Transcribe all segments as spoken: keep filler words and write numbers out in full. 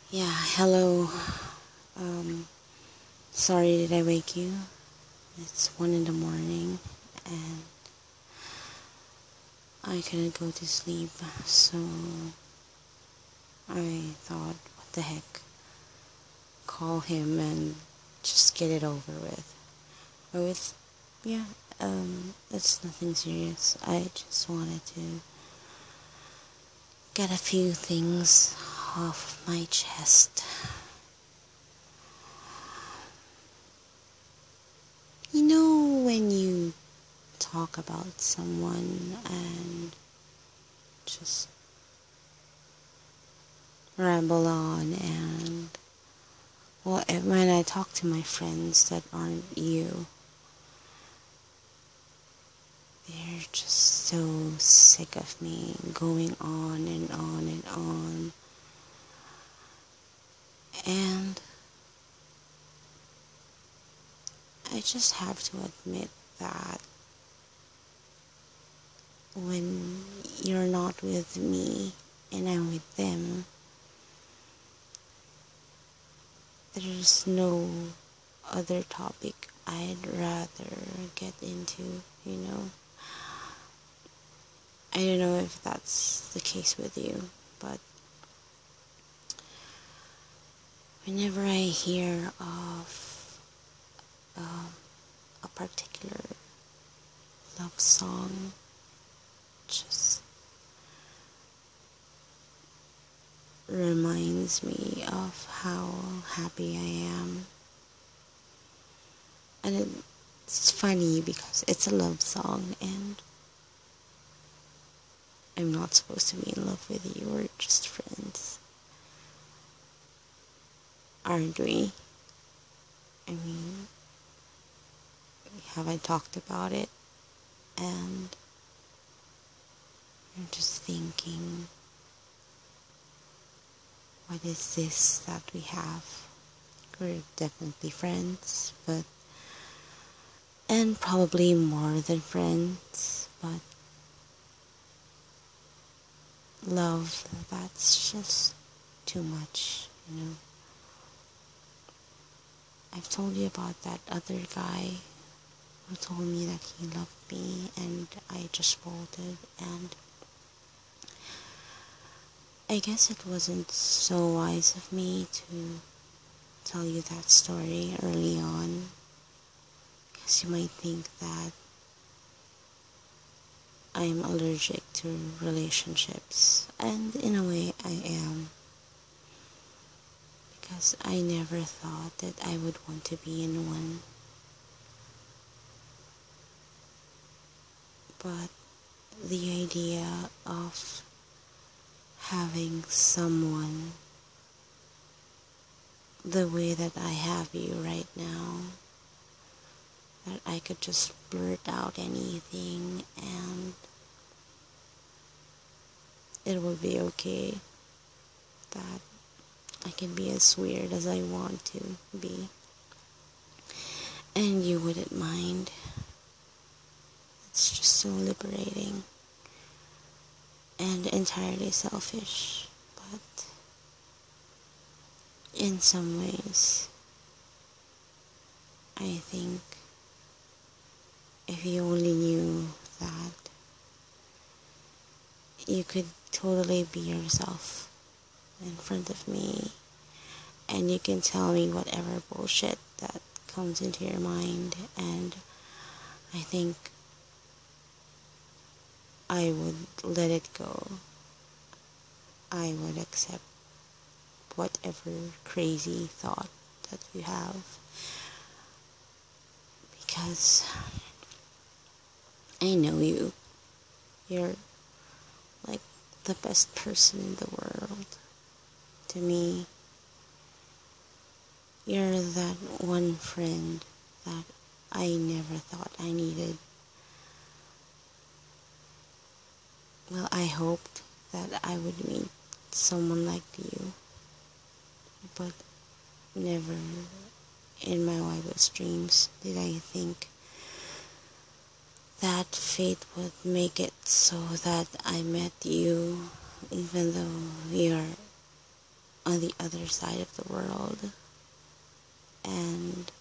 Yeah, hello. Um, sorry, did I wake you? It's one in the morning and I couldn't go to sleep, so I thought, what the heck, call him and just get it over with. But with, yeah, um, it's nothing serious. I just wanted to get a few things off my chest. You know, when you talk about someone and just ramble on, and well, when I talk to my friends that aren't you, they're just so sick of me going on and on and on. And I just have to admit that when you're not with me and I'm with them, there's no other topic I'd rather get into, you know. I don't know if that's the case with you, but whenever I hear of um, a particular love song, just reminds me of how happy I am. And it's funny because it's a love song and I'm not supposed to be in love with you, we're just friends. Aren't we? I mean, have I talked about it? And I'm just thinking, what is this that we have? We're definitely friends, but and probably more than friends, but love, that's just too much, you know. I've told you about that other guy who told me that he loved me and I just bolted, and I guess it wasn't so wise of me to tell you that story early on, because you might think that I'm allergic to relationships, and in a way I am, because I never thought that I would want to be in one. But the idea of having someone the way that I have you right now, that I could just blurt out anything and it will be okay, that I can be as weird as I want to be and you wouldn't mind. It's just so liberating and entirely selfish, but in some ways I think if you only knew that you could totally be yourself in front of me and you can tell me whatever bullshit that comes into your mind, and I think I would let it go. I would accept whatever crazy thought that you have, because I know you. You're like the best person in the world to me. You're that one friend that I never thought I needed. Well, I hoped that I would meet someone like you, but never in my wildest dreams did I think that fate would make it so that I met you, even though we are on the other side of the world, and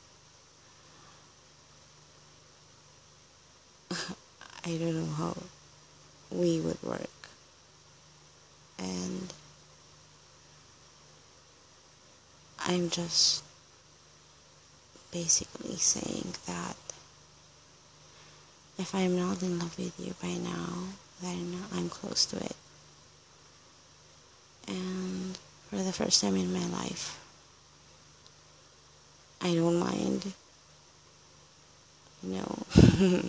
I don't know how we would work. And I'm just basically saying that if I'm not in love with you by now, then I'm close to it. And for the first time in my life, I don't mind. You know.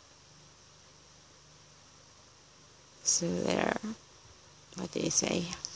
So there. What do you say?